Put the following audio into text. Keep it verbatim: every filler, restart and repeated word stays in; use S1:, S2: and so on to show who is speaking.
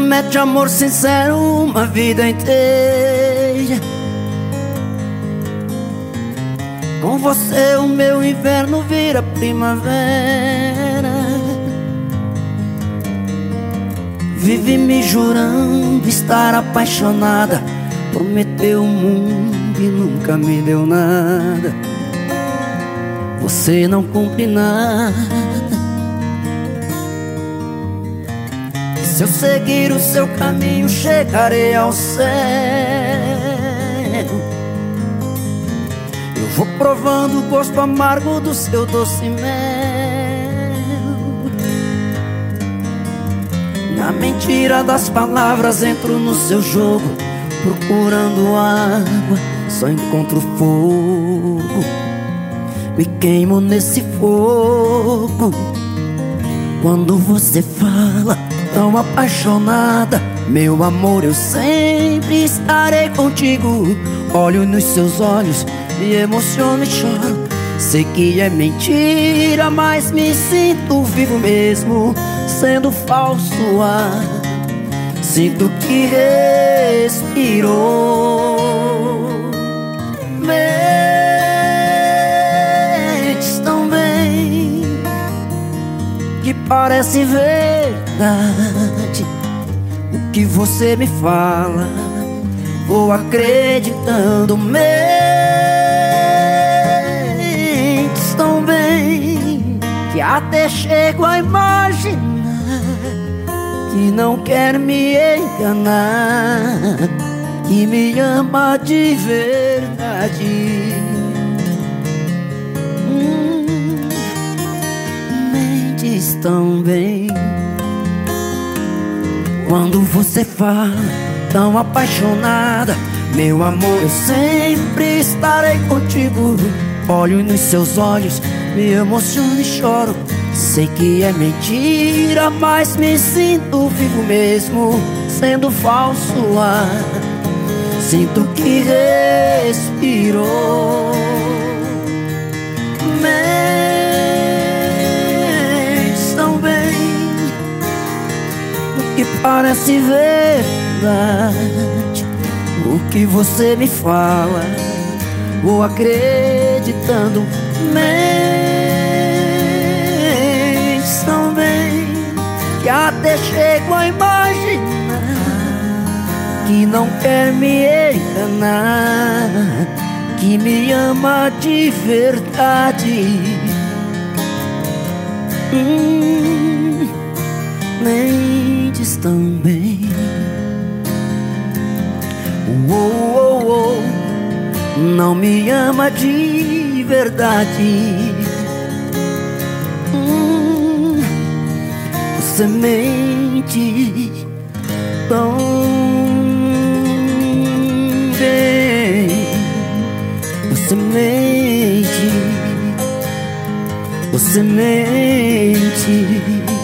S1: promete amor sincero uma vida inteira. Com você o meu inverno vira primavera. Vive me jurando estar apaixonada. Prometeu o mundo e nunca me deu nada. Você não cumpre nada. Se eu seguir o seu caminho, chegarei ao céu. Eu vou provando o gosto amargo do seu doce mel. Na mentira das palavras entro no seu jogo. Procurando água, só encontro fogo. Me queimo nesse fogo. Quando você fala tão apaixonada, meu amor, eu sempre estarei contigo. Olho nos seus olhos, me emociono e choro. Sei que é mentira, mas me sinto vivo mesmo sendo falso ar. Sinto que respirou. Mentes tão bem que parece verdade. O que você me fala, vou acreditando. Mentes tão bem que até chego a imaginar que não quer me enganar, que me ama de verdade. hum, Mentes tão bem. Quando você fala tão apaixonada, meu amor, eu sempre estarei contigo. Olho nos seus olhos, me emociono e choro. Sei que é mentira, mas me sinto vivo mesmo sendo falso ar. Sinto que respirou. Mentes tão bem, o que parece verdade. O que você me fala, vou acreditando. Mentes tão bem que até chego a imaginar que não quer me enganar, que me ama de verdade. hum, Mentes tão bem. Oh, oh, oh, não me ama de verdade. hum, Você mente tão bem. Você mente. Você mente.